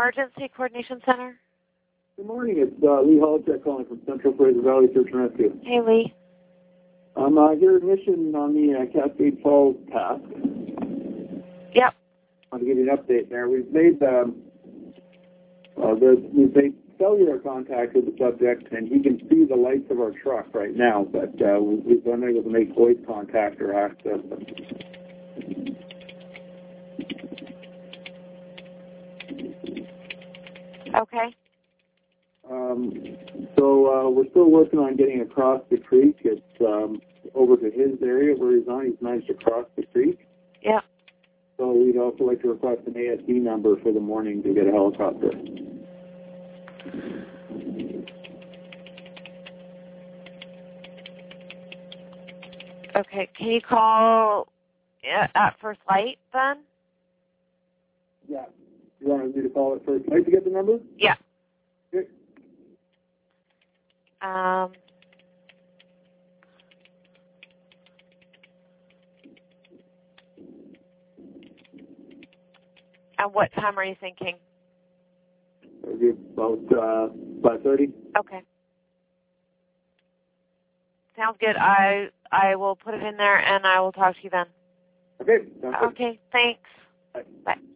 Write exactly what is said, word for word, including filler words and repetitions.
Emergency Coordination Center. Good morning. It's uh, Lee Holochek calling from Central Fraser Valley Search and Rescue. Hey, Lee. I'm uh, here at mission on the uh, Cascade Falls task. Yep. I want to give you an update there. We've made um, uh, the, we've made cellular contact with the subject, and he can see the lights of our truck right now, but uh, we've been unable to make voice contact or access them. Okay. Um, so uh, we're still working on getting across the creek. It's um, over to his area where he's on. He's managed to cross the creek. Yeah. So we'd also like to request an A S D number for the morning to get a helicopter. Okay. Can you call at first light then? Yeah. You want me to call it first light to get the number? Yeah. Okay. Um. And what time are you thinking? Maybe about uh, five thirty. Okay. Sounds good. I I will put it in there, and I will talk to you then. Okay. Sounds good. Okay. Thanks. Bye. Bye.